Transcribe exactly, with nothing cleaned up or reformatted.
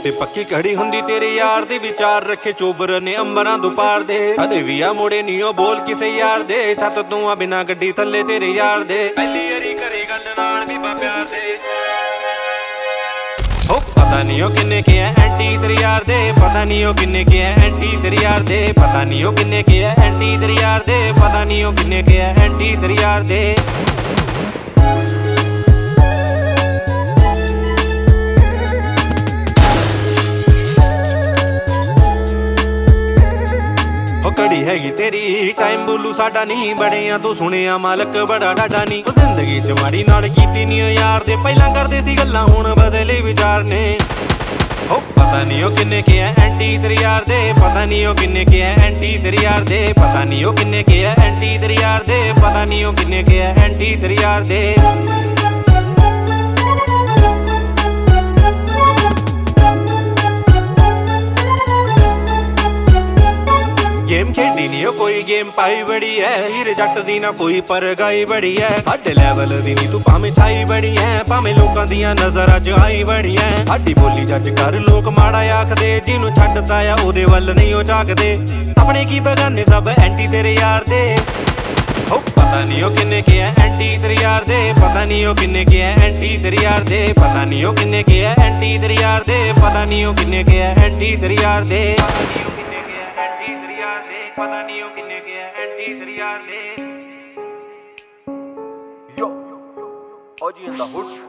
ਤੇ ਪੱਕੀ ਘੜੀ ਹੁੰਦੀ ਤੇਰੇ ਯਾਰ ਦੇ ਵਿਚਾਰ ਰੱਖੇ ਚੋਬਰ ਨੇ ਅੰਬਰਾਂ ਤੋਂ ਪਾਰ ਦੇ ਕਦੇ ਵੀ ਆ ਮੋੜੇ ਨੀ ਉਹ ਬੋਲ ਕਿਸੇ ਯਾਰ ਦੇ ਛੱਤ ਤੂੰ ਆ ਬਿਨਾ ਗੱਡੀ ਥੱਲੇ ਤੇਰੇ ਯਾਰ ਦੇ ਪਹਿਲੀ ਵਾਰੀ ਕਰੇ ਗੱਲ ਨਾਲ ਬੀਬਾ ਪਿਆਰ ਦੇ ਹੋ ਪਤਾ ਨਹੀਂ ਉਹ ਕਿੰਨੇ ਕੇ ਐ ਐਂਟੀ ਤੇਰੇ ਯਾਰ ਦੇ ਪਤਾ ਨਹੀਂ ਉਹ ਕਿੰਨੇ ਕੇ ਐ ਐਂਟੀ ਤੇਰੇ ਯਾਰ ਦੇ ਪਤਾ ਨਹੀਂ ਉਹ ਕਿੰਨੇ ਕੇ ਐ ਐਂਟੀ ਤੇਰੇ ਯਾਰ ਦੇ ਪਤਾ ਨਹੀਂ ਉਹ ਕਿੰਨੇ ਕੇ ਐ ਐਂਟੀ ਤੇਰੇ ਯਾਰ ਦੇ ਘੜੀ ਹੈਗੀ ਤੇਰੀ ਟਾਈਮ ਬੋਲੂ ਸਾਡਾ ਨਹੀਂ ਬੜਿਆ ਤੂੰ ਸੁਣਿਆ ਮਾਲਕ ਬੜਾ ਡਾਡਾ ਨਹੀਂ ਉਹ ਜ਼ਿੰਦਗੀ ਚ ਮਾੜੀ ਨਾਲ ਕੀਤੀ ਨੀ ਯਾਰ ਦੇ ਪਹਿਲਾਂ ਕਰਦੇ ਸੀ ਗੱਲਾਂ ਹੁਣ ਬਦਲੇ ਵਿਚਾਰ ਨੇ ਹੋ ਪਤਾ ਨਹੀਂ ਉਹ ਕਿੰਨੇ ਕੇ ਐ ਐਂਟੀ ਤੇਰੇ ਯਾਰ ਦੇ ਪਤਾ ਨਹੀਂ ਉਹ ਕਿੰਨੇ ਕੇ ਐ ਐਂਟੀ ਤੇਰੇ ਯਾਰ ਦੇ ਪਤਾ ਨਹੀਂ ਉਹ ਕਿੰਨੇ ਕੇ ਐ ਐਂਟੀ ਤੇਰੇ ਯਾਰ ਦੇ ਪਤਾ ਨਹੀਂ ਉਹ ਕਿੰਨੇ ਕੇ ਐ ਐਂਟੀ ਤੇਰੇ ਯਾਰ ਦੇ गेम खेडी नी ओ कोई गेम पाई बड़ी है हीरे जट दी ना कोई पर गाई बड़ी है साडे लैवल दी नी तू भावें छाई बड़ी है भावें लोकां दियां नज़रां च आई बड़ी है साडी बोली जज कर लोक माड़ा आखदे जिन्नू छड्डदा आ ओदे वल नहीं ओ झाकदे अपने की बगाने सब एंटी तेरे यार दे हो पता नहीं ओ किन्ने के ऐ एंटी तेरे यार दे पता नहीं ओ किन्ने के ऐ एंटी तेरे यार दे पता नहीं ओ किन्ने के ऐ एंटी तेरे यार दे पता नहीं ओ किन्ने के ऐ एंटी तेरे यार दे पता नहीं हो किन्ने के है एंटी तेरे यार दे यो ओ जी इन द हुड